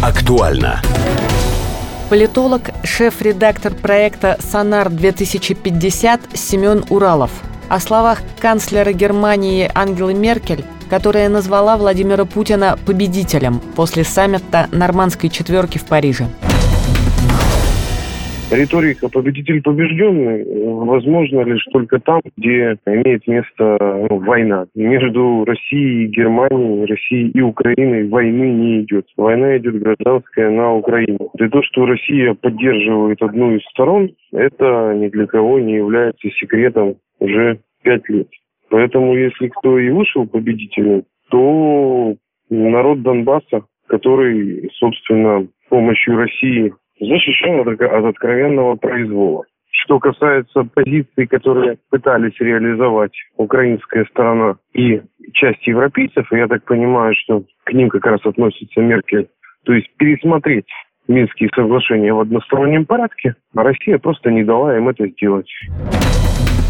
Актуально. Политолог, шеф-редактор проекта «Сонар-2050» Семен Уралов. О словах канцлера Германии Ангелы Меркель, которая назвала Владимира Путина победителем после саммита Нормандской четверки в Париже. Риторика «победитель побежденный» возможно лишь только там, где имеет место война. Между Россией и Германией, Россией и Украиной войны не идет. Война идет гражданская на Украине. И то, что Россия поддерживает одну из сторон, это ни для кого не является секретом уже 5 лет. Поэтому, если кто и вышел победителем, то народ Донбасса, который, собственно, с помощью России защищен от откровенного произвола. Что касается позиций, которые пытались реализовать украинская сторона и часть европейцев, и я так понимаю, что к ним как раз относится Меркель, то есть пересмотреть Минские соглашения в одностороннем порядке, а Россия просто не дала им это сделать.